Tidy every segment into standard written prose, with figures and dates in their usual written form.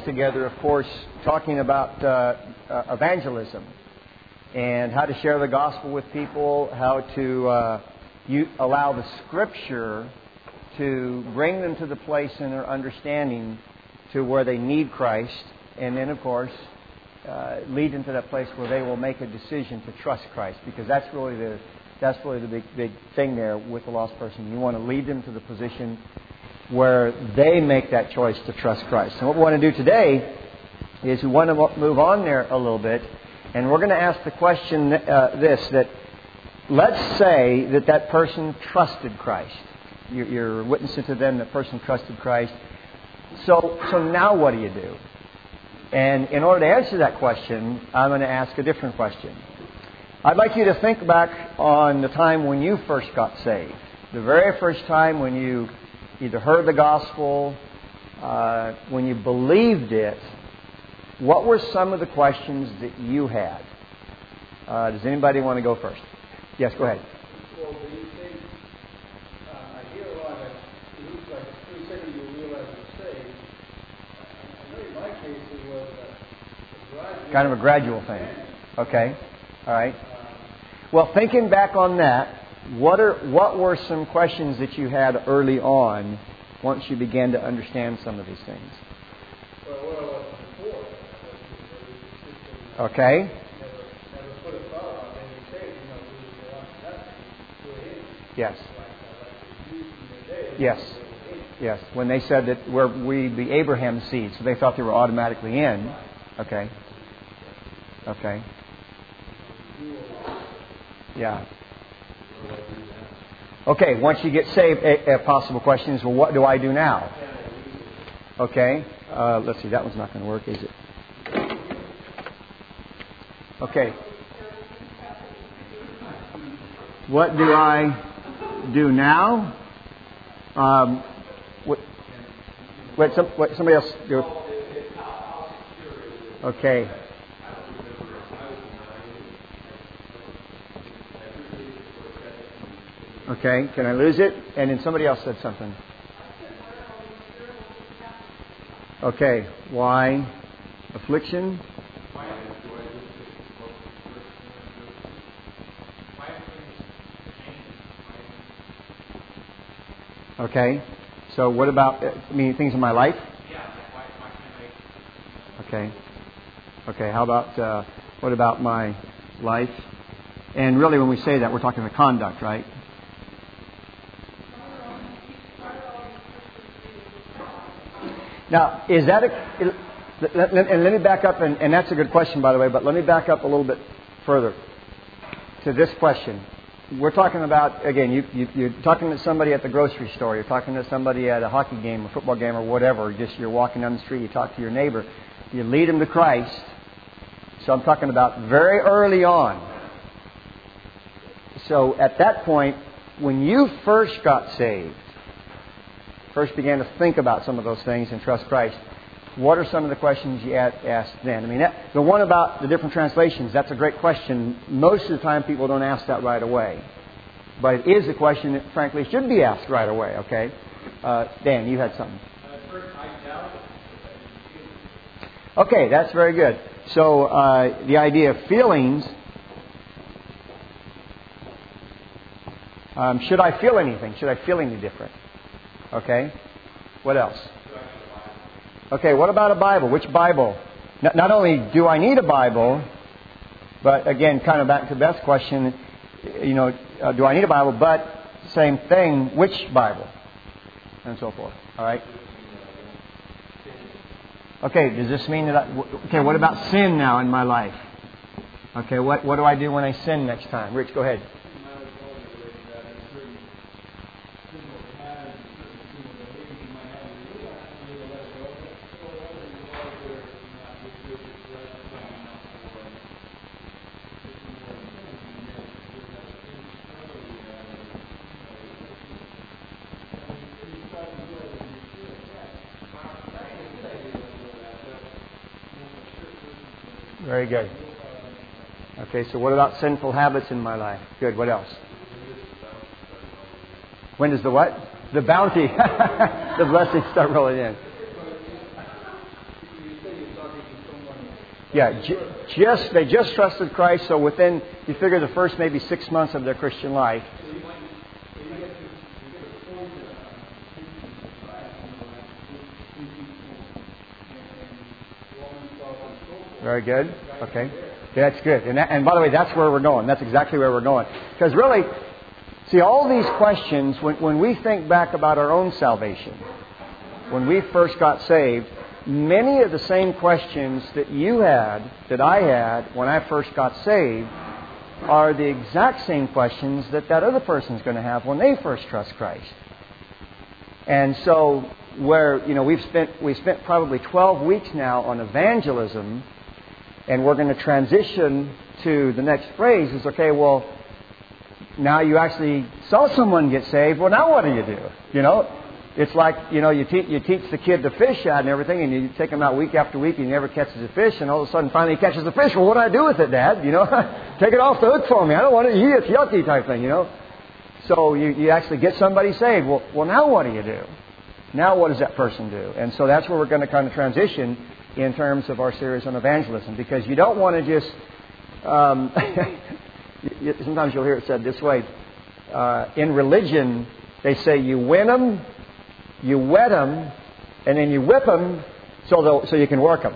together, of course, talking about evangelism and how to share the gospel with people, how to allow the Scripture to bring them to the place in their understanding to where they need Christ, and then, of course, lead them to that place where they will make a decision to trust Christ, because that's really the big thing there with the lost person. You want to lead them to the position where they make that choice to trust Christ. And what we want to do today is we want to move on there a little bit, and we're going to ask the question that let's say that person trusted Christ. You're witnessing to them that person trusted Christ. So now what do you do? And in order to answer that question, I'm going to ask a different question. I'd like you to think back on the time when you first got saved. The very first time when you either heard the gospel, when you believed it, what were some of the questions that you had? Does anybody want to go first? Yes, go ahead. Well, do you think, I hear a lot that it looks like pretty second you realize you're saved. I know in my case it was a gradual... Kind of a gradual thing. Okay. All right. Well, thinking back on that, what were some questions that you had early on once you began to understand some of these things? Well, what I was before. Okay. Never put a thought about being saved. We want nothing to Him. Yes. Like the Jews in the day. Yes. Yes. When they said that we be Abraham's seed, so they thought they were automatically in. Okay. Okay. Yeah. Okay, once you get saved, a possible question is, well, what do I do now? Okay, let's see, that one's not going to work, is it? Okay. What do I do now? Somebody else do it. Okay. Okay, can I lose it? And then somebody else said something. Okay, why affliction? Okay, so what about things in my life? Okay, how about what about my life? And really, when we say that, we're talking the conduct, right? Now, is that and let me back up, and that's a good question, by the way, but let me back up a little bit further to this question. We're talking about, again, you're talking to somebody at the grocery store, you're talking to somebody at a hockey game, a football game, or whatever, just you're walking down the street, you talk to your neighbor, you lead them to Christ. So I'm talking about very early on. So at that point, when you first got saved, first began to think about some of those things and trust Christ, what are some of the questions you asked then? The one about the different translations, that's a great question. Most of the time people don't ask that right away. But it is a question that, frankly, should be asked right away, okay? Dan, you had something. Okay, that's very good. So the idea of feelings, should I feel anything? Should I feel any different? Okay. What else? Okay, what about a Bible? Which Bible? Not only do I need a Bible, but again, kind of back to Beth's question, do I need a Bible? But same thing, which Bible? And so forth. All right. Okay, does this mean that what about sin now in my life? Okay, what do I do when I sin next time? Rich, go ahead. Very good. Okay, so what about sinful habits in my life? Good. What else? When does the what? The bounty, the blessings start rolling in. talking to someone. Yeah, they just trusted Christ, so within, you figure the first maybe 6 months of their Christian life. So you get a point Very good. Okay. That's good. And by the way, that's where we're going. That's exactly where we're going. Because really, see, all these questions, when we think back about our own salvation, when we first got saved, many of the same questions that you had, that I had when I first got saved, are the exact same questions that other person's going to have when they first trust Christ. And so, we've spent probably 12 weeks now on evangelism, and we're going to transition to the next phrase is, okay, well, now you actually saw someone get saved. Well, now what do you do? It's like, you teach the kid to fish out and everything, and you take him out week after week, and he never catches a fish, and all of a sudden finally he catches the fish. Well, what do I do with it, Dad? Take it off the hook for me. I don't want to eat it. It's yucky type thing, So you actually get somebody saved. Well, now what do you do? Now what does that person do? And so that's where we're going to kind of transition in terms of our series on evangelism, because you don't want to just... sometimes you'll hear it said this way. In religion, they say you win them, you wet them, and then you whip them so you can work them.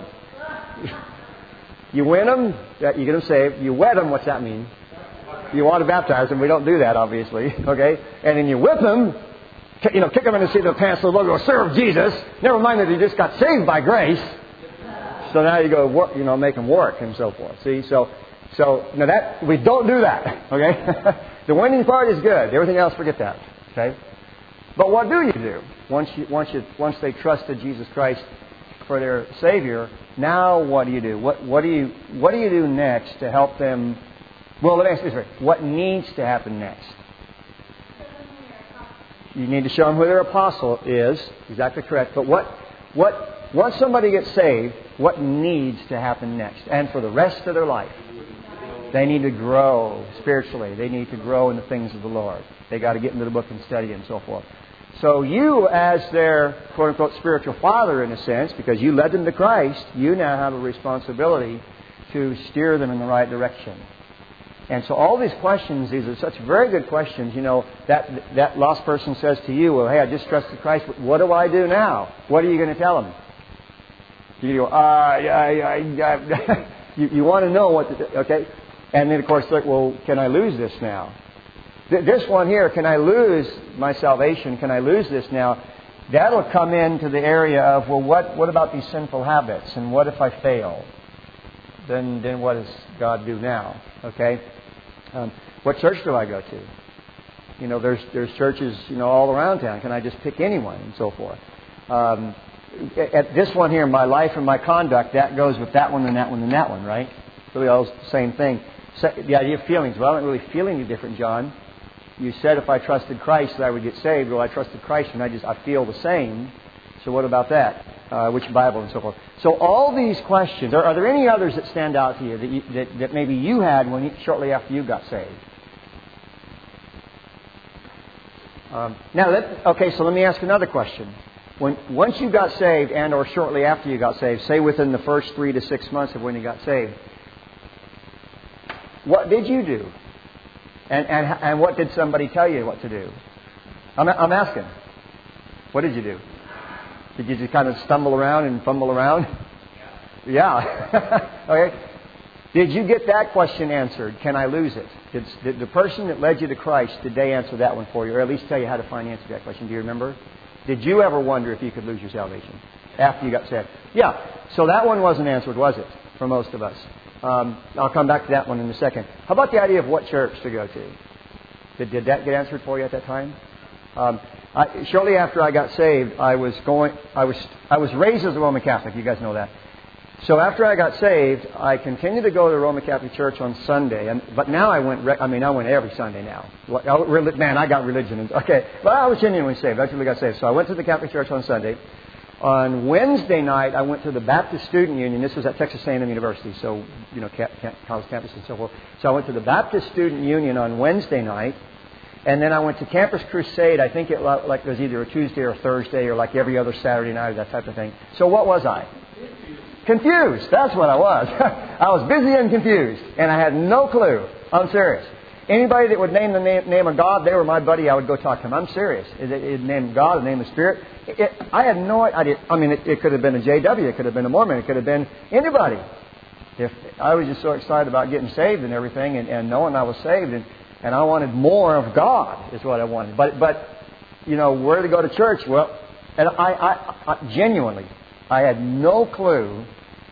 You win them, you get them saved. You wet them, what's that mean? You want to baptize them. We don't do that, obviously. Okay? And then you whip them, kick them in the seat of the pants so they'll go serve Jesus. Never mind that they just got saved by grace. So now you go work, make them work and so forth. See, so now that we don't do that. Okay, the winning part is good. Everything else, forget that. Okay, but what do you do once they trusted Jesus Christ for their Savior? Now what do you do? What do you do next to help them? Well, let me ask you this: what needs to happen next? You need to show them who their apostle is. Exactly correct. But once somebody gets saved, what needs to happen next? And for the rest of their life, they need to grow spiritually. They need to grow in the things of the Lord. They got to get into the book and study and so forth. So you, as their quote-unquote spiritual father in a sense, because you led them to Christ, you now have a responsibility to steer them in the right direction. And so all these questions, these are such very good questions. That lost person says to you, well, hey, I just trusted Christ. What do I do now? What are you going to tell them? You go, you want to know what to do, okay? And then, of course, like, well, can I lose this now? This one here, can I lose my salvation? Can I lose this now? That'll come into the area of, well, what about these sinful habits? And what if I fail? Then what does God do now? Okay? What church do I go to? There's churches, all around town. Can I just pick anyone and so forth? At this one here, my life and my conduct, that goes with that one and that one and that one, right? Really all the same thing. The idea of feelings. Well, I don't really feel any different, John. You said if I trusted Christ that I would get saved. Well, I trusted Christ and I feel the same. So what about that? Which Bible and so forth. So all these questions, are there any others that stand out to you that maybe you had shortly after you got saved? So let me ask another question. Once you got saved and or shortly after you got saved, say within the first 3 to 6 months of when you got saved, what did you do? And what did somebody tell you what to do? I'm asking. What did you do? Did you just kind of stumble around and fumble around? Yeah. Okay. Did you get that question answered? Can I lose it? Did the person that led you to Christ, did they answer that one for you? Or at least tell you how to answer that question? Do you remember? Did you ever wonder if you could lose your salvation after you got saved? Yeah. So that one wasn't answered, was it? For most of us. I'll come back to that one in a second. How about the idea of what church to go to? Did that get answered for you at that time? Shortly after I got saved, I was raised as a Roman Catholic. You guys know that. So after I got saved, I continued to go to the Roman Catholic Church on Sunday, but now I went every Sunday now. Man, I got religion. Okay, but I was genuinely saved. I actually got saved. So I went to the Catholic Church on Sunday. On Wednesday night, I went to the Baptist Student Union. This was at Texas A&M University, so college campus and so forth. So I went to the Baptist Student Union on Wednesday night, and then I went to Campus Crusade. I think it was either a Tuesday or Thursday, or like every other Saturday night, or that type of thing. So what was I? confused. That's what I was. I was busy and confused, and I had no clue. I'm serious. Anybody that would name the name of God, they were my buddy. I would go talk to him. I'm serious. It named God, it named the Spirit. I had no idea. I mean, it could have been a JW. It could have been a Mormon. It could have been anybody. If I was just so excited about getting saved and everything, and knowing I was saved, and I wanted more of God is what I wanted. But you know, where to go to church? Well, and I genuinely, I had no clue.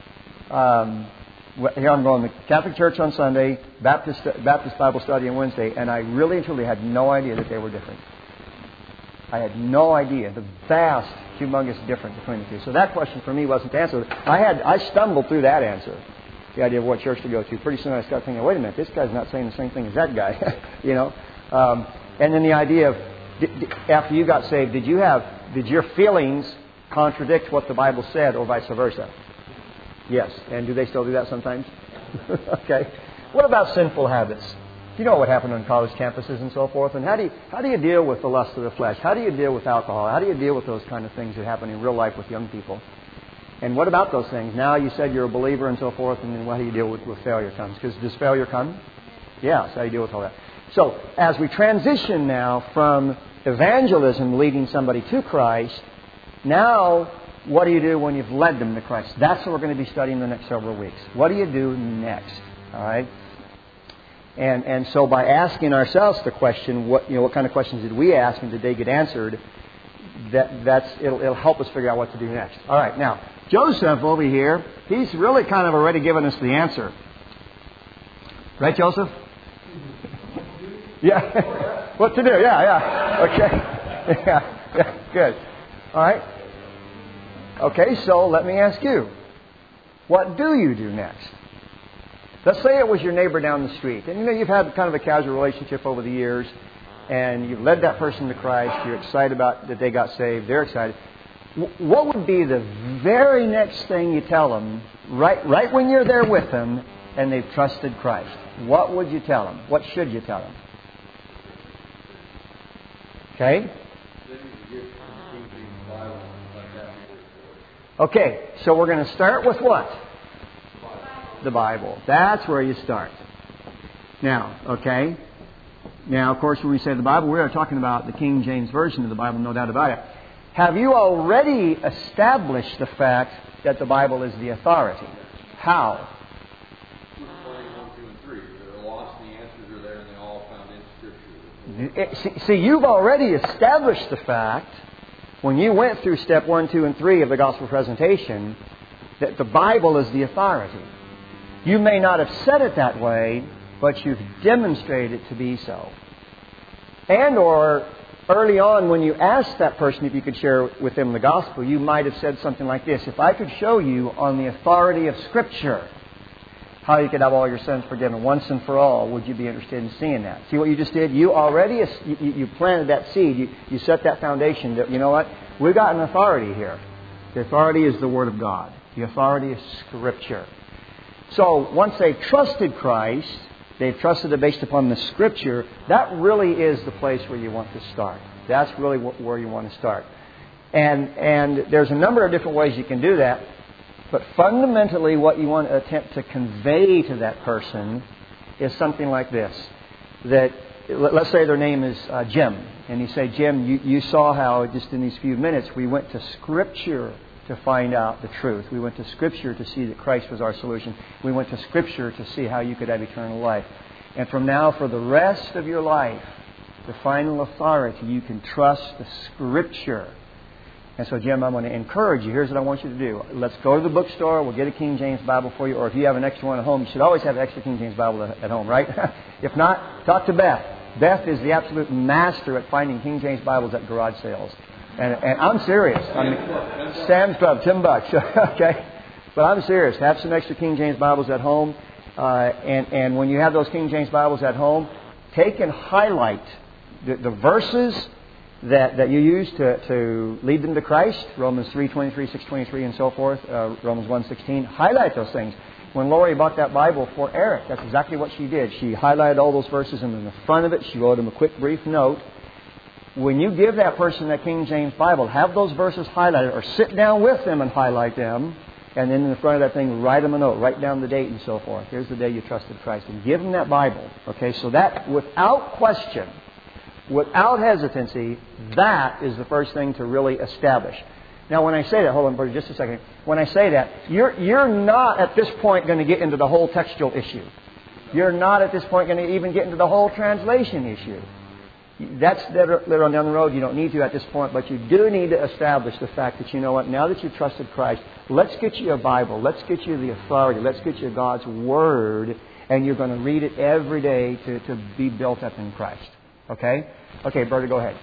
Here I'm going to Catholic Church on Sunday, Baptist Bible study on Wednesday, and I really and truly had no idea that they were different. I had no idea the vast, humongous difference between the two. So that question for me wasn't answered. I stumbled through that answer, the idea of what church to go to. Pretty soon I started thinking, wait a minute, this guy's not saying the same thing as that guy, you know. And then the idea of after you got saved, did your feelings contradict what the Bible said, or vice versa? Yes. And do they still do that sometimes? Okay. What about sinful habits? You know what happened on college campuses and so forth. And how do you deal with the lust of the flesh? How do you deal with alcohol? How do you deal with those kind of things that happen in real life with young people? And what about those things? Now you said you're a believer and so forth, and then how do you deal with failure comes? Because does failure come? Yeah. So how do you deal with all that? So as we transition now from evangelism leading somebody to Christ, now what do you do when you've led them to Christ? That's what we're going to be studying the next several weeks. What do you do next? All right? And so by asking ourselves the question, what kind of questions did we ask and did they get answered? It'll help us figure out what to do next. All right, now Joseph over here, he's really kind of already given us the answer, right, Joseph? Yeah. What to do? Yeah. Okay. Yeah. Good. All right. Okay, so let me ask you, what do you do next? Let's say it was your neighbor down the street, and you've had kind of a casual relationship over the years, and you've led that person to Christ, you're excited about that they got saved, they're excited. What would be the very next thing you tell them, right when you're there with them, and they've trusted Christ? What would you tell them? What should you tell them? Okay? Okay, so we're going to start with what? The Bible. That's where you start. Now, okay. Now, of course, when we say the Bible, we are talking about the King James Version of the Bible, no doubt about it. Have you already established the fact that the Bible is the authority? How? 1, 2, and 3. They're lost and the answers are there and they all found in Scripture. See, you've already established the fact, when you went through step 1, 2, and 3 of the gospel presentation, that the Bible is the authority. You may not have said it that way, but you've demonstrated it to be so. And or early on when you asked that person if you could share with them the gospel, you might have said something like this: if I could show you on the authority of Scripture how you could have all your sins forgiven once and for all, would you be interested in seeing that? See what you just did? You already you planted that seed. You set that foundation that, you know what? We've got an authority here. The authority is the Word of God. The authority is Scripture. So once they've trusted Christ, they've trusted it based upon the Scripture, that really is the place where you want to start. That's really where you want to start. And there's a number of different ways you can do that. But fundamentally what you want to attempt to convey to that person is something like this. That, let's say their name is Jim. And you say, Jim, you saw how just in these few minutes we went to Scripture to find out the truth. We went to Scripture to see that Christ was our solution. We went to Scripture to see how you could have eternal life. And from now, for the rest of your life, the final authority, you can trust the Scripture. And so, Jim, I'm going to encourage you. Here's what I want you to do. Let's go to the bookstore. We'll get a King James Bible for you. Or if you have an extra one at home, you should always have an extra King James Bible at home, right? If not, talk to Beth. Beth is the absolute master at finding King James Bibles at garage sales. And I'm serious. I mean, Sam's Club, $10. Okay? But I'm serious. Have some extra King James Bibles at home. And when you have those King James Bibles at home, take and highlight the verses that you use to lead them to Christ. Romans 3:23, 6:23, and so forth. Romans 1:16. Highlight those things. When Lori bought that Bible for Eric, that's exactly what she did. She highlighted all those verses, and in the front of it, she wrote him a quick, brief note. When you give that person that King James Bible, have those verses highlighted, or sit down with them and highlight them, And then in the front of that thing, write them a note. Write down the date and so forth. Here's the day you trusted Christ. And give them that Bible. Okay, so that, without question, without hesitancy, that is the first thing to really establish. Now, when I say that, hold on for just a second. When I say that, you're not at this point going to get into the whole textual issue. You're not at this point going to even get into the whole translation issue. That's later on down the road. You don't need to at this point, but you do need to establish the fact that, you know what, now that you've trusted Christ, let's get you a Bible. Let's get you the authority. Let's get you God's Word, and you're going to read it every day to be built up in Christ. Okay? Okay, Berta, go ahead.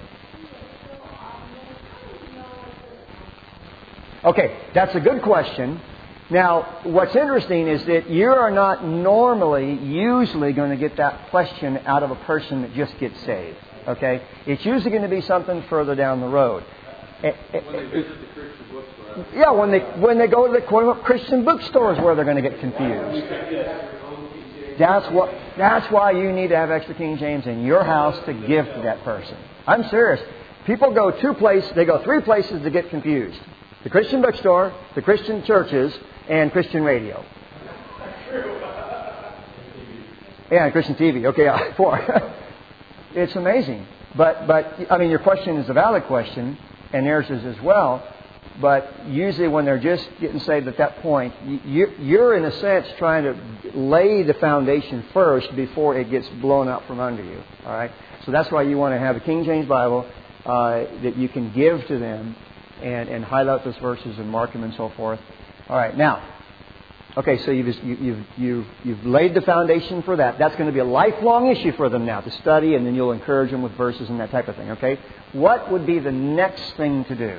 Okay, that's a good question. Now, what's interesting is that you are not usually going to get that question out of a person that just gets saved. Okay? It's usually going to be something further down the road. When they visit the Christian bookstore. Yeah, when they go to the quote-unquote Christian bookstores where they're going to get confused. That's why you need to have extra King James in your house to give to that person. I'm serious. People go three places to get confused. The Christian bookstore, the Christian churches, and Christian radio. Yeah, Christian TV. Okay, 4. It's amazing. But I mean, your question is a valid question, and theirs is as well. But usually when they're just getting saved at that point, you're in a sense trying to lay the foundation first before it gets blown out from under you. All right? So that's why you want to have a King James Bible that you can give to them and highlight those verses and mark them and so forth. All right, now, okay, so you've laid the foundation for that. That's going to be a lifelong issue for them now to study, and then you'll encourage them with verses and that type of thing. Okay, what would be the next thing to do?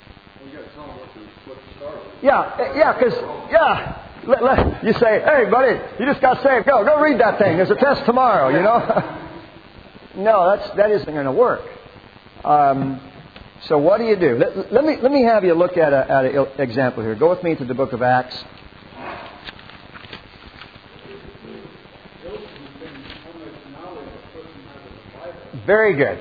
You say, hey, buddy, you just got saved. Go read that thing. There's a test tomorrow, you know. No, that isn't going to work. So what do you do? Let me have you look at an example here. Go with me to the book of Acts. Very good.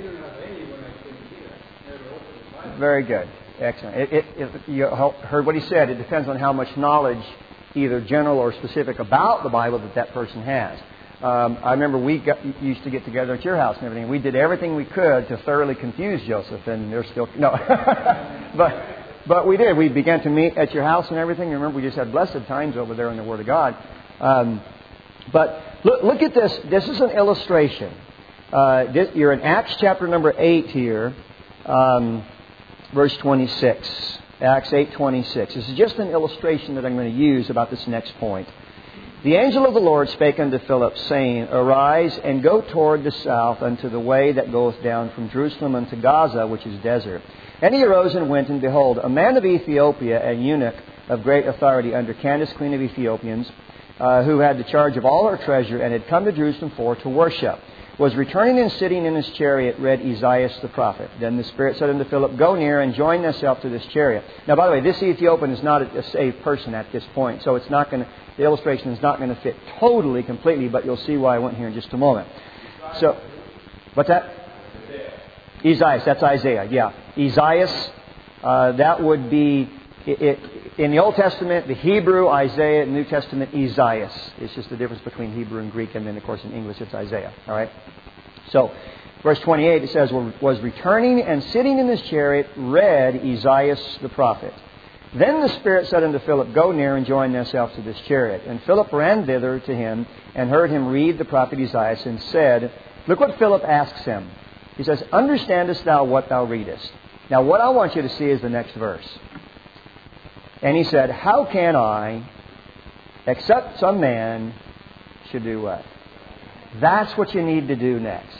Very good. Excellent. You heard what he said. It depends on how much knowledge, either general or specific, about the Bible that person has. I remember we used to get together at your house and everything. We did everything we could to thoroughly confuse Joseph, and they're still no. but we did. We began to meet at your house and everything. Remember, we just had blessed times over there in the Word of God. But look at this. This is an illustration. You're in Acts chapter number 8 here, verse 26. Acts 8:26. This is just an illustration that I'm going to use about this next point. The angel of the Lord spake unto Philip, saying, Arise, and go toward the south unto the way that goeth down from Jerusalem unto Gaza, which is desert. And he arose and went, and behold, a man of Ethiopia, an eunuch of great authority under Candace, queen of Ethiopians, who had the charge of all her treasure, and had come to Jerusalem for to worship, was returning and sitting in his chariot, read Esaias the prophet. Then the Spirit said unto Philip, Go near and join thyself to this chariot. Now, by the way, this Ethiopian is not a saved person at this point, so it's not going to. The illustration is not going to fit totally, completely, but you'll see why I went here in just a moment. So, what's that? Esaias. That's Isaiah, yeah. Esaias, that would be, in the Old Testament, the Hebrew, Isaiah, New Testament, Esaias. It's just the difference between Hebrew and Greek, and then, of course, in English, it's Isaiah. All right? So, verse 28, it says, was returning and sitting in his chariot, read Esaias the prophet. Then the Spirit said unto Philip, Go near and join thyself to this chariot. And Philip ran thither to him and heard him read the prophet Esaias and said, Look what Philip asks him. He says, Understandest thou what thou readest? Now what I want you to see is the next verse. And he said, How can I, except some man should do what? That's what you need to do next.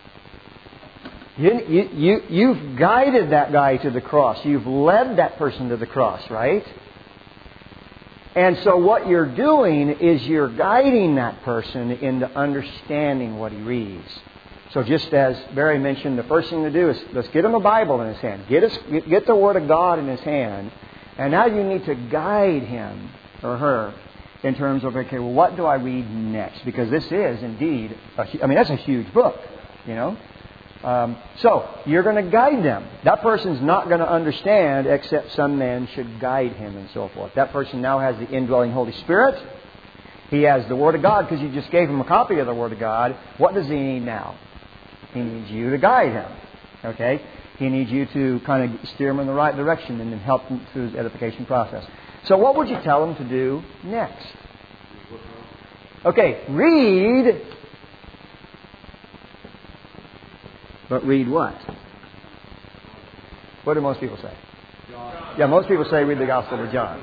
You've guided that guy to the cross. You've led that person to the cross, right? And so what you're doing is you're guiding that person into understanding what he reads. So just as Barry mentioned, the first thing to do is let's get him a Bible in his hand. Get the Word of God in his hand. And now you need to guide him or her in terms of, okay, well, what do I read next? Because this is indeed, that's a huge book, you know. So, you're going to guide them. That person's not going to understand except some man should guide him and so forth. That person now has the indwelling Holy Spirit. He has the Word of God because you just gave him a copy of the Word of God. What does he need now? He needs you to guide him. Okay? He needs you to kind of steer him in the right direction and then help him through the edification process. So what would you tell him to do next? Okay, read. But read what? What do most people say? Yeah, most people say read the Gospel of John.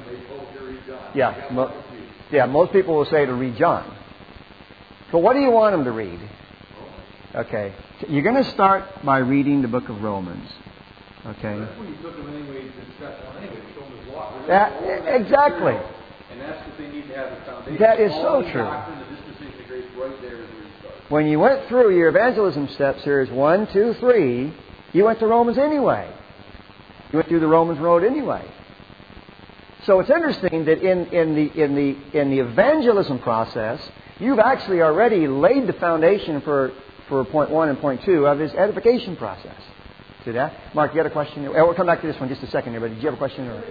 Yeah, most people will say to read John. But what do you want them to read? Okay. You're going to start by reading the book of Romans. Okay. That's when you took them anyway to step one anyway. Show them his law. Exactly. And that's what they need to have the foundation. That is so true. Doctrine, the dispensation of grace right there is where you start. When you went through your evangelism steps, here's 1, 2, 3. You went to Romans anyway. You went through the Romans road anyway. So it's interesting that in the evangelism process, you've actually already laid the foundation for point 1 and point 2 of his edification process. See that? Mark, you had a question? We'll come back to this one just a second here, but did you have a question? Or?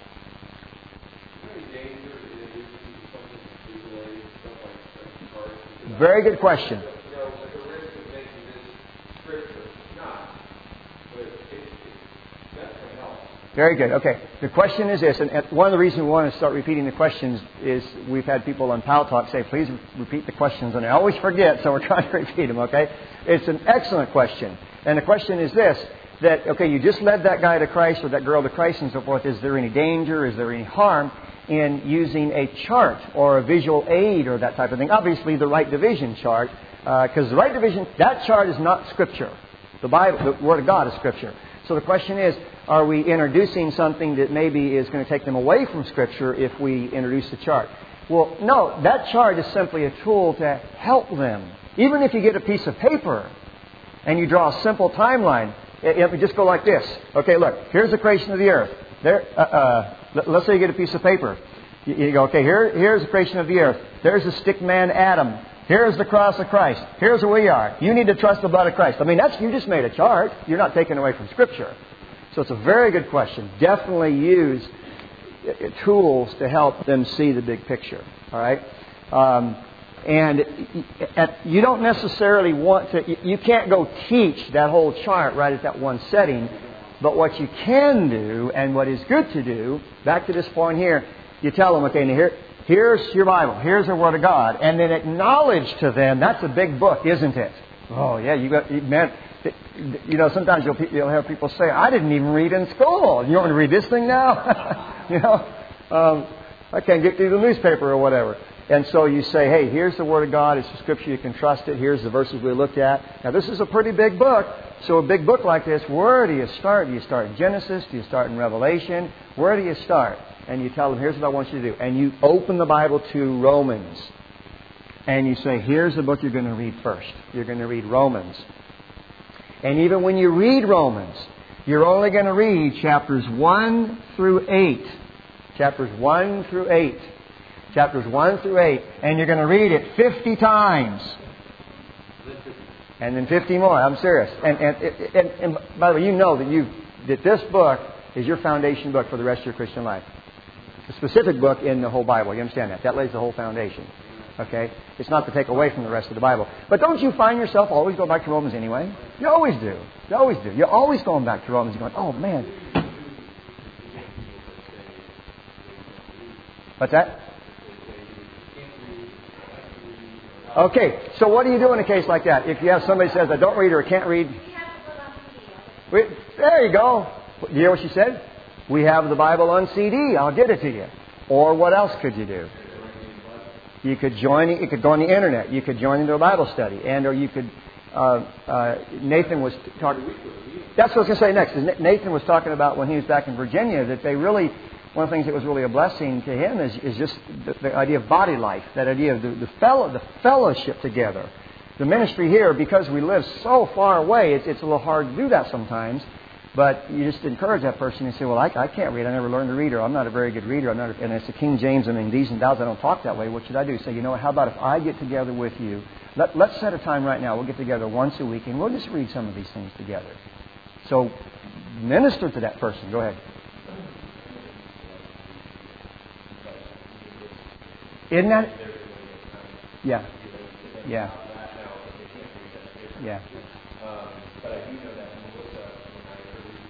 Very good question. Very good. Okay. The question is this, and one of the reasons we want to start repeating the questions is we've had people on Pal Talk say, please repeat the questions, and I always forget, so we're trying to repeat them, okay? It's an excellent question. And the question is this, that, okay, you just led that guy to Christ or that girl to Christ and so forth. Is there any danger? Is there any harm in using a chart or a visual aid or that type of thing? Obviously, the right division chart, because the right division, that chart is not Scripture. The Bible, the Word of God is Scripture. So the question is, are we introducing something that maybe is going to take them away from Scripture if we introduce the chart? Well, no, that chart is simply a tool to help them. Even if you get a piece of paper and you draw a simple timeline, it would just go like this. Okay, look, here's the creation of the earth. Let's say you get a piece of paper. You go, okay, here's the creation of the earth. There's the stick man Adam. Here's the cross of Christ. Here's where we are. You need to trust the blood of Christ. I mean, you just made a chart. You're not taking away from Scripture. So it's a very good question. Definitely use tools to help them see the big picture. All right? And you don't necessarily want to... You can't go teach that whole chart right at that one setting. But what you can do, and what is good to do, back to this point here, you tell them, okay, now here's your Bible. Here's the Word of God. And then acknowledge to them, that's a big book, isn't it? Oh, yeah, man... You know, sometimes you'll have people say, I didn't even read in school. You want me to read this thing now? You know, I can't get through the newspaper or whatever. And so you say, hey, here's the Word of God. It's the Scripture. You can trust it. Here's the verses we looked at. Now, this is a pretty big book. So a big book like this, where do you start? Do you start in Genesis? Do you start in Revelation? Where do you start? And you tell them, here's what I want you to do. And you open the Bible to Romans. And you say, here's the book you're going to read first. You're going to read Romans. And even when you read Romans, you're only going to read chapters 1 through 8. Chapters 1 through 8. Chapters 1 through 8. And you're going to read it 50 times. And then 50 more. I'm serious. And by the way, you know that this book is your foundation book for the rest of your Christian life. A specific book in the whole Bible. You understand that? That lays the whole foundation. Okay? It's not to take away from the rest of the Bible. But don't you find yourself always going back to Romans anyway? You always do. You always do. You're always going back to Romans and going, oh, man. What's that? Okay, so what do you do in a case like that? If you have somebody who says, I don't read or I can't read. There you go. You hear what she said? We have the Bible on CD. I'll get it to you. Or what else could you do? You could go on the internet. You could join into a Bible study. Or you could, Nathan was talking, that's what I was going to say next. Is Nathan was talking about when he was back in Virginia that they really, one of the things that was really a blessing to him is just the idea of body life, that idea of the fellowship together. The ministry here, because we live so far away, it's a little hard to do that sometimes. But you just encourage that person and say, well, I can't read. I never learned to read, or I'm not a very good reader. And it's the King James and in these and thous. I don't talk that way. What should I do? Say, you know what? How about if I get together with you? Let's set a time right now. We'll get together once a week and we'll just read some of these things together. So minister to that person. Go ahead. Isn't that? Yeah. Yeah. Yeah. But I do know that Melissa, when I heard her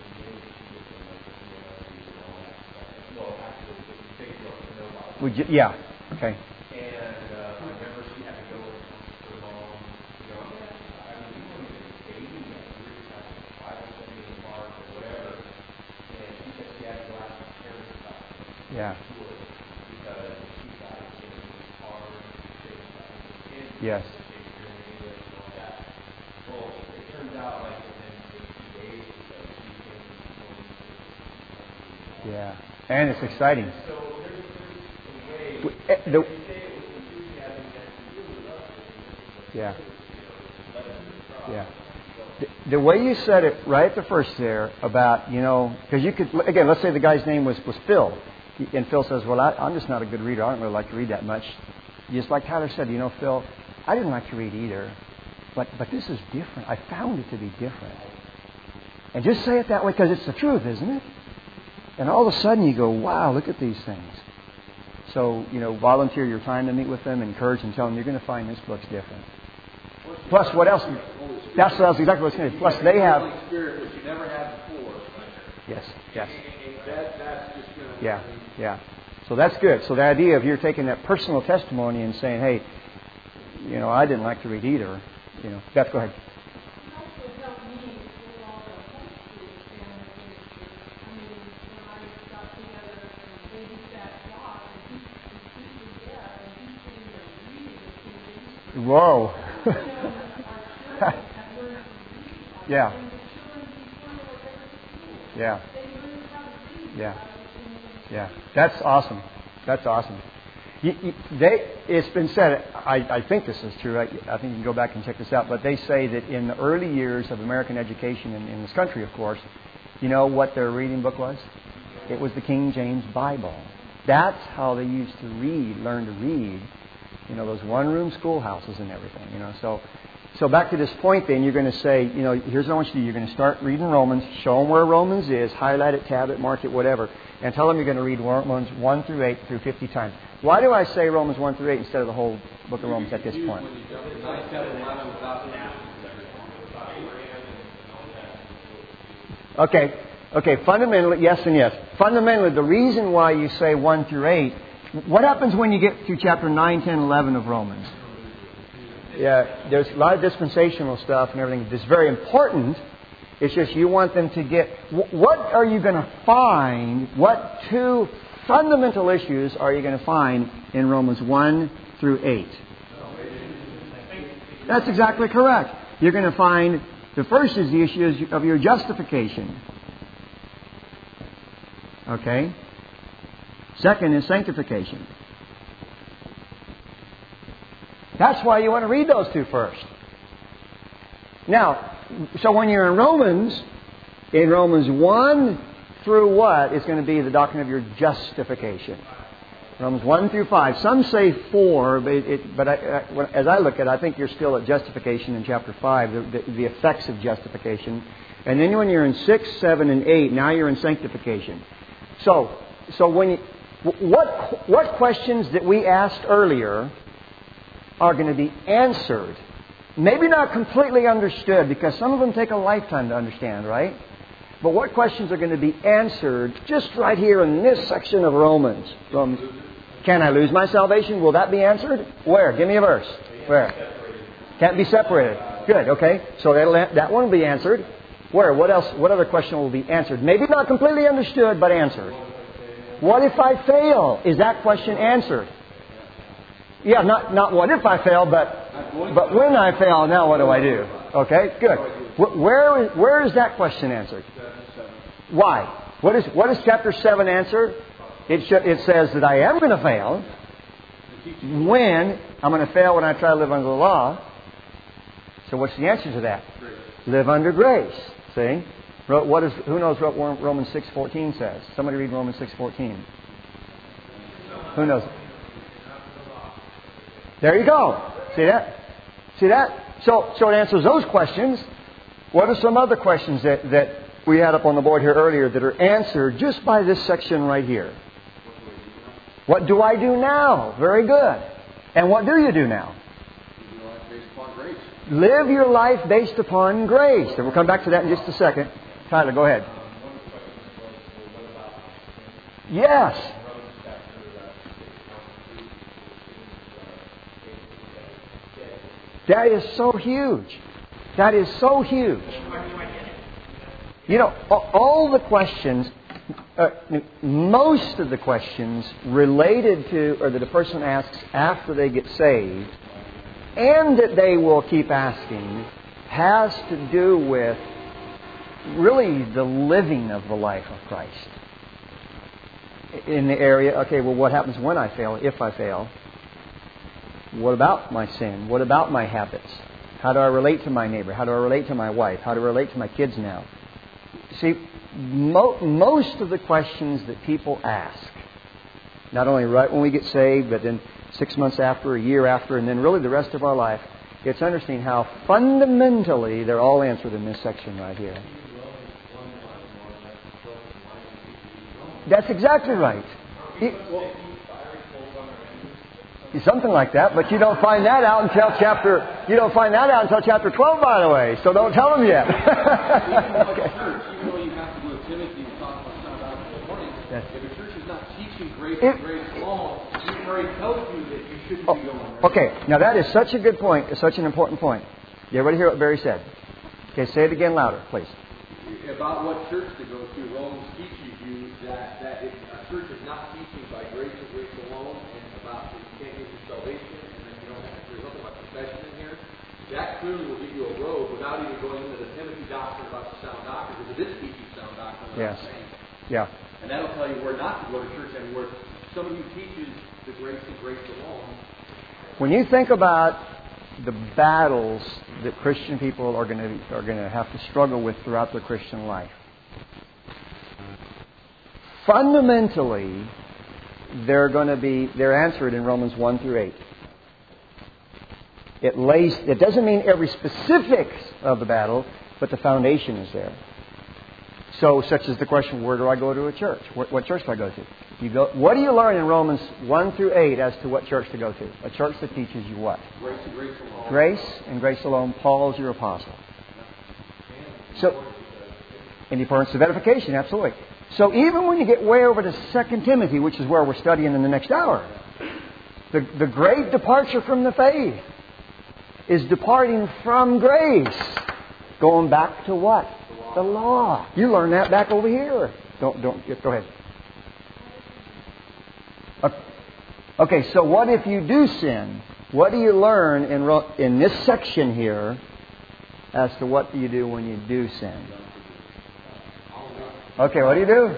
well, actually, Facebook for no Bible. Would you? Yeah. Okay. And I remember she had to go with her mom. You know, I mean, we weren't even dating yet. We were just having Bible study in the park or whatever. And she said she had to go out to parents about it. Yeah. Because she thought it was hard to say something to kids. Yes. Yeah, and it's exciting. Yeah. Yeah. The way you said it right at the first there about, because you could, again, let's say the guy's name was Phil. And Phil says, well, I'm just not a good reader. I don't really like to read that much. Just like Tyler said, Phil, I didn't like to read either. But this is different. I found it to be different. And just say it that way because it's the truth, isn't it? And all of a sudden you go, wow, look at these things. So, volunteer your time to meet with them, encourage and tell them you're going to find this book's different. Plus, what else? That's exactly what I was going to say. Plus, they have... Spirit, which you never had before. Yes. That's just going to... Yeah. So that's good. So the idea of you're taking that personal testimony and saying, hey, I didn't like to read either. Beth, go ahead. Whoa. Yeah. That's awesome. It's been said, I think this is true, I think you can go back and check this out, but they say that in the early years of American education in this country, of course, you know what their reading book was? It was the King James Bible. That's how they used to learn to read, those one-room schoolhouses and everything, So back to this point then, you're going to say, here's what I want you to do. You're going to start reading Romans, show them where Romans is, highlight it, tab it, mark it, whatever, and tell them you're going to read Romans 1 through 8 through 50 times. Why do I say Romans 1 through 8 instead of the whole book of Romans at this point? Okay, fundamentally, yes and yes. Fundamentally, the reason why you say 1 through 8, what happens when you get to chapter 9, 10, 11 of Romans? Yeah, there's a lot of dispensational stuff and everything. It's very important. It's just you want them to get... What are you going to find? What two fundamental issues are you going to find in Romans 1 through 8? That's exactly correct. You're going to find... The first is the issue of your justification. Okay? Second is sanctification. That's why you want to read those two first. Now, so when you're in Romans 1 through what is going to be the doctrine of your justification? Romans 1 through 5. Some say 4, but as I look at it, I think you're still at justification in chapter 5, the effects of justification. And then when you're in 6, 7, and 8, now you're in sanctification. So when what questions that we asked earlier are going to be answered? Maybe not completely understood, because some of them take a lifetime to understand, right? But what questions are going to be answered just right here in this section of Romans? Can I lose my salvation? Will that be answered? Where? Give me a verse. Where? Can't be separated. Good, okay. So that one will be answered. Where? What else? What other question will be answered? Maybe not completely understood, but answered. What if I fail? Is that question answered? Yeah, not what if I fail, but when I fail, now what do I do? Okay, good. Where is that question answered? Why? What does chapter 7 answer? It says that I am going to fail. When? I'm going to fail when I try to live under the law. So what's the answer to that? Live under grace. See? Who knows what Romans 6:14 says? Somebody read Romans 6:14. Who knows? There you go. See that? See that? So it answers those questions. What are some other questions that we had up on the board here earlier that are answered just by this section right here? What do I do now? Very good. And what do you do now? Live your life based upon grace. And we'll come back to that in just a second. Tyler, go ahead. Yes. That is so huge. That is so huge. You know, all the questions, most of the questions related to, or that a person asks after they get saved, and that they will keep asking, has to do with really the living of the life of Christ. In the area, okay, well, what happens when I fail, if I fail? What about my sin? What about my habits? How do I relate to my neighbor? How do I relate to my wife? How do I relate to my kids now? See, most of the questions that people ask, not only right when we get saved, but then 6 months after, a year after, and then really the rest of our life, it's interesting how fundamentally they're all answered in this section right here. That's exactly right. Something like that, but you don't find that out until chapter 12, by the way. So don't tell them yet. Okay. Even though you have to go to Timothy and talk about some of that in the morning, if a church is not teaching grace and grace alone, you've already told you that you shouldn't be going there. Okay, now that is such a good point. It's such an important point. You everybody hear what Barry said? Okay, say it again louder, please. About what church to go to, Romans teaches you that if a church is not teaching by grace and grace alone, and about that you can't use your salvation, and then you don't have, there's nothing about confession in here, that clearly will give you a road without even going into the Timothy doctrine about the sound doctrine, because it is teaching sound doctrine. Yes. Yeah. And that'll tell you where not to go to church and where somebody who teaches the grace and grace alone. When you think about the battles that Christian people are going to have to struggle with throughout their Christian life, fundamentally, they're answered in Romans 1 through 8. It doesn't mean every specifics of the battle, but the foundation is there. So, such as the question, where do I go to a church? What church do I go to? What do you learn in Romans 1 through 8 as to what church to go to? A church that teaches you what? Grace and grace alone. Grace and grace alone. Paul's your apostle. So, in the importance of edification, absolutely. So even when you get way over to 2 Timothy, which is where we're studying in the next hour, the great departure from the faith is departing from grace, going back to what? The law. You learn that back over here. Go ahead. Okay, so what if you do sin? What do you learn in this section here as to what do you do when you do sin? Okay, what do you do?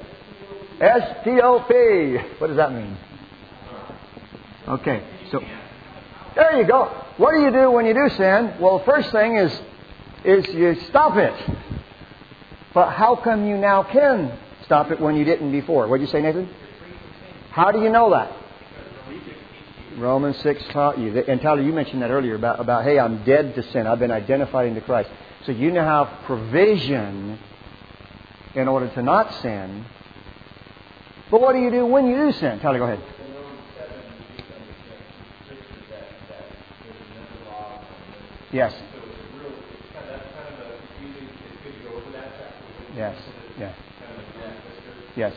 S-T-O-P. What does that mean? Okay, so there you go. What do you do when you do sin? Well, the first thing is you stop it. But how come you now can stop it when you didn't before? What did you say, Nathan? How do you know that? Romans 6 taught you. And Tyler, you mentioned that earlier about, hey, I'm dead to sin. I've been identified into Christ. So you now have provision in order to not sin. But what do you do when you do sin? Tyler, go ahead. Yes. Yes. Yeah. Yes.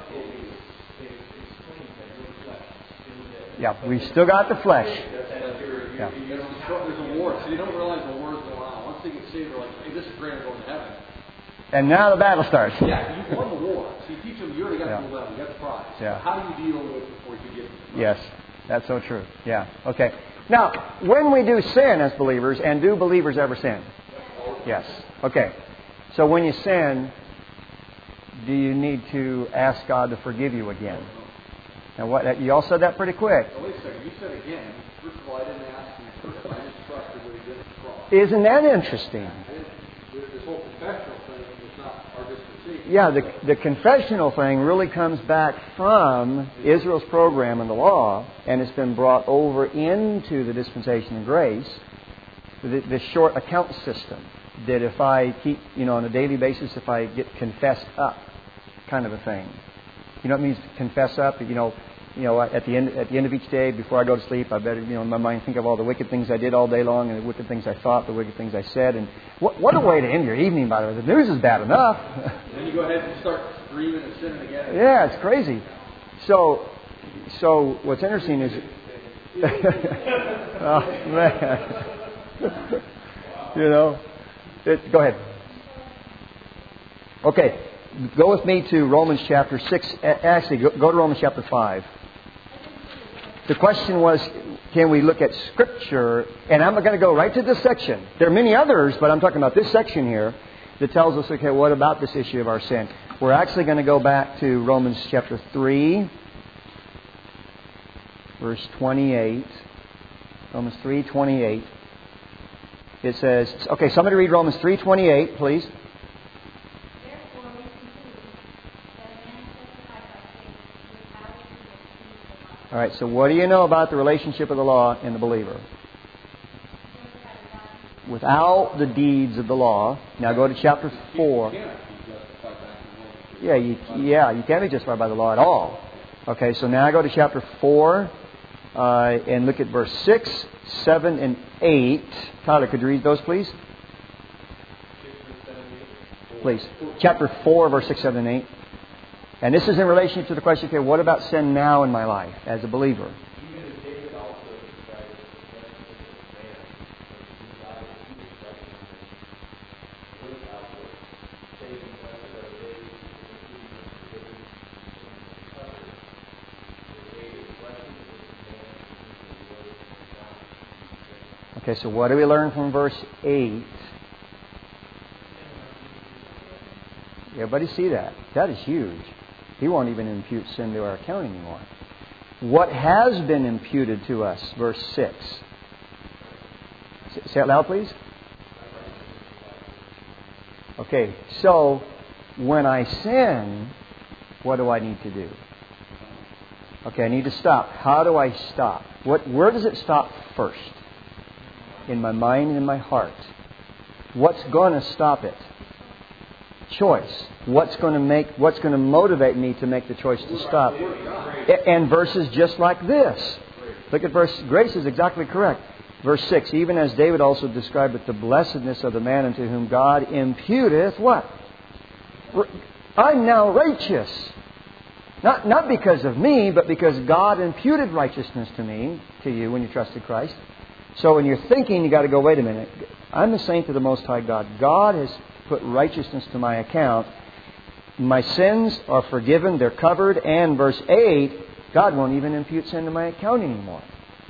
Yeah, we've still got the flesh. Yeah. There's a war. So they don't realize the war is going on. Once they get saved, they're like, hey, this is great, I'm going to heaven. And now the battle starts. Yeah, you won the war. So you teach them, you already got the level, you got the prize. Yeah. So how do you deal with it before you get it? Yes, that's so true. Yeah, okay. Now, when we do sin as believers, and do believers ever sin? Yes. Okay. So when you sin, do you need to ask God to forgive you again? Now, what? You all said that pretty quick. Well, wait a second. You said again. First of all, I didn't ask him first. I just trusted what he did at the cross. Isn't that interesting? This whole confessional thing is not Yeah, the confessional thing really comes back from Israel's program in the law, and it's been brought over into the dispensation of grace, the short account system, that if I keep, on a daily basis, if I get confessed up, kind of a thing. You know what it means to confess up? At the end of each day, before I go to sleep, I better, in my mind, think of all the wicked things I did all day long, and the wicked things I thought, the wicked things I said. And what a way to end your evening, by the way. The news is bad enough. Then you go ahead and start screaming and sinning again. Yeah, it's crazy. So what's interesting is, oh man, go ahead. Okay, go with me to Romans chapter 6. Actually, go to Romans chapter 5. The question was, can we look at Scripture? And I'm going to go right to this section. There are many others, but I'm talking about this section here that tells us, okay, what about this issue of our sin? We're actually going to go back to Romans chapter 3, verse 28. Romans 3:28. It says, okay, somebody read Romans 3:28, please. All right, so what do you know about the relationship of the law and the believer? Without the deeds of the law. Now go to chapter 4. Yeah, you can't be justified by the law at all. Okay, so now go to chapter 4 and look at verse 6, 7, and 8. Tyler, could you read those, please? Please. Chapter 4, verse 6, 7, and 8. And this is in relation to the question, okay, what about sin now in my life as a believer? Okay, so what do we learn from verse 8? Everybody see that? That is huge. He won't even impute sin to our account anymore. What has been imputed to us? Verse 6. Say it loud, please. Okay, so when I sin, what do I need to do? Okay, I need to stop. How do I stop? Where does it stop first? In my mind and in my heart. What's going to stop it? Choice. What's going to motivate me to make the choice to stop? And verses just like this. Look at grace is exactly correct. Verse 6, even as David also described it, the blessedness of the man unto whom God imputeth what? I'm now righteous. Not because of me, but because God imputed righteousness to you when you trusted Christ. So when you're thinking, you got to go, wait a minute. I'm a saint of the Most High God. God has put righteousness to my account. My sins are forgiven. They're covered. And verse 8, God won't even impute sin to my account anymore.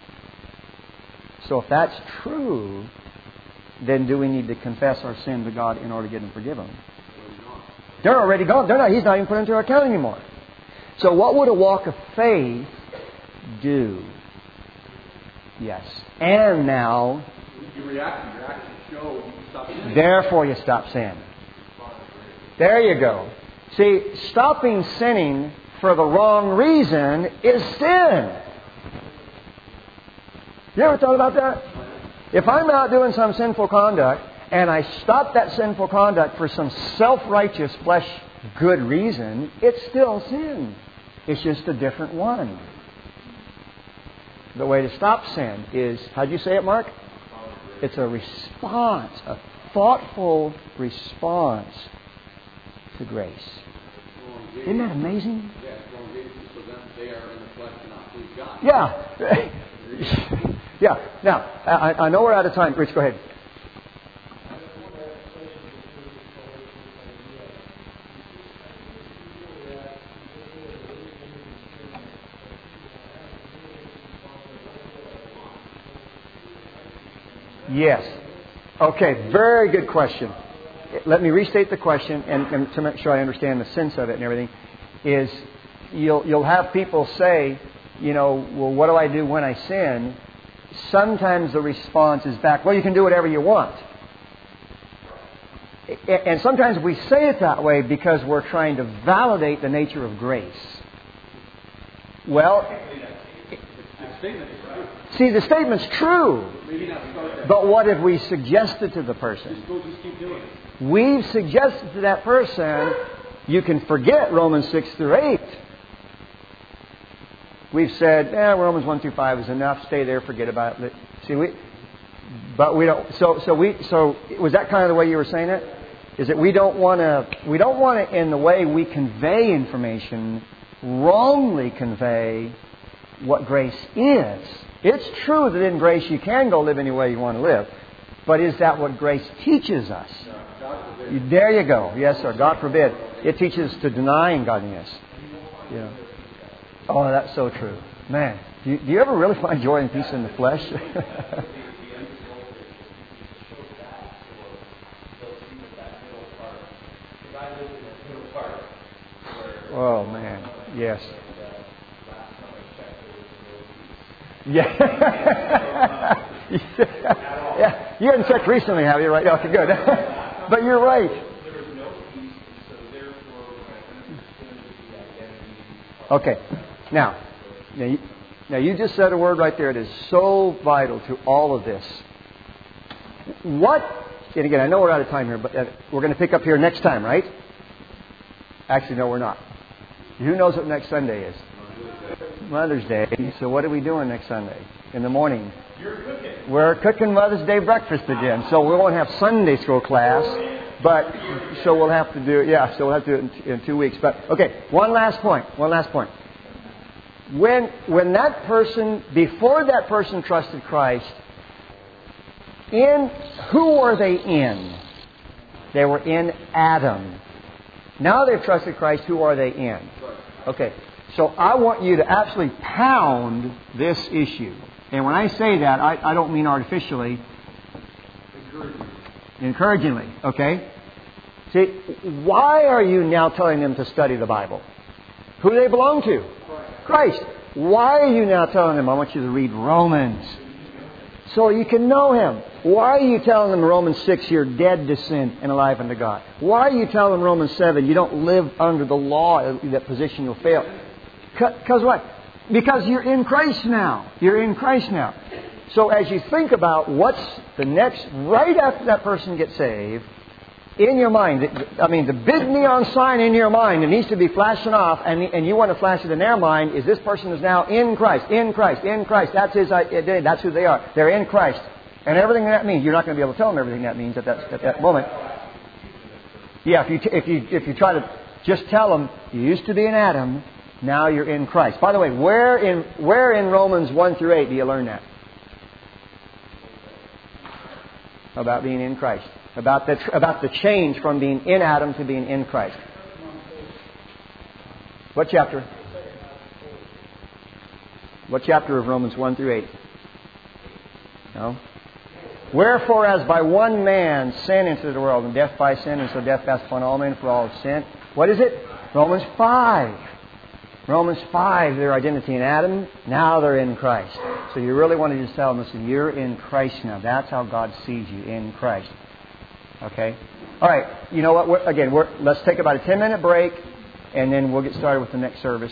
So if that's true, then do we need to confess our sin to God in order to get Him forgiven? They're already gone. He's not even put into our account anymore. So what would a walk of faith do? Yes. And now, your actions show you stop sinning. Therefore you stop sin. There you go. See, stopping sinning for the wrong reason is sin. You ever thought about that? If I'm out doing some sinful conduct and I stop that sinful conduct for some self-righteous, flesh good reason, it's still sin. It's just a different one. The way to stop sin is, how'd you say it, Mark? It's a response, a thoughtful response to grace. Isn't that amazing? Yeah. Yeah. Now, I know we're out of time. Rich, go ahead. Yes. Okay, very good question. Let me restate the question and to make sure I understand the sense of it and everything. Is you'll have people say, well, what do I do when I sin? Sometimes the response is back, well, you can do whatever you want. And sometimes we say it that way because we're trying to validate the nature of grace. Well, see, the statement's true. But what have we suggested to the person? Just keep doing it. We've suggested to that person, you can forget Romans 6 through 8. We've said, Romans 1 through 5 is enough. Stay there, forget about it. See, but we don't. So was that kind of the way you were saying it? Is that we don't want to, in the way we convey information, wrongly convey what grace is. It's true that in grace you can go live any way you want to live. But is that what grace teaches us? There you go. Yes, sir. God forbid. It teaches us to deny ungodliness. Yeah. Oh, that's so true. Man, do you ever really find joy and peace in the flesh? Oh, man. Yes. Yeah. Yeah. You hadn't checked recently, have you? Right? Okay, good. But you're right. There was no peace, so therefore I understood the identity. Okay. Now you just said a word right there. It is so vital to all of this. What? And again, I know we're out of time here, but we're going to pick up here next time, right? Actually, no, we're not. Who knows what next Sunday is? Mother's Day. So what are we doing next Sunday? In the morning? You're cooking. We're cooking Mother's Day breakfast again. So we won't have Sunday school class. But, so we'll have to do it in 2 weeks. But, okay, one last point. When that person, before that person trusted Christ, who were they in? They were in Adam. Now they've trusted Christ, who are they in? Okay, so I want you to absolutely pound this issue. And when I say that, I don't mean artificially. Encouragingly, okay? See, why are you now telling them to study the Bible? Who do they belong to? Christ. Why are you now telling them, I want you to read Romans, so you can know Him? Why are you telling them Romans 6, you're dead to sin and alive unto God? Why are you telling them Romans 7, you don't live under the law, that position you'll fail? Because what? Because you're in Christ now. You're in Christ now. So as you think about what's the next, right after that person gets saved, in your mind, the big neon sign in your mind, it needs to be flashing off, and you want to flash it in their mind, is this person is now in Christ, in Christ, in Christ. That's his identity. That's who they are. They're in Christ. And everything that means, you're not going to be able to tell them everything that means at that moment. Yeah, if you try to just tell them, you used to be in Adam, now you're in Christ. By the way, where in Romans 1 through 8 do you learn that? About being in Christ. About the change from being in Adam to being in Christ. What chapter? What chapter of Romans 1 through 8? No? Wherefore, as by one man sin entered the world, and death by sin, and so death passed upon all men, for all have sinned. What is it? Romans 5. Romans 5, their identity in Adam, now they're in Christ. So you really want to just tell them, listen, you're in Christ now. That's how God sees you, in Christ. Okay? All right, you know what? Let's take about a 10-minute break, and then we'll get started with the next service.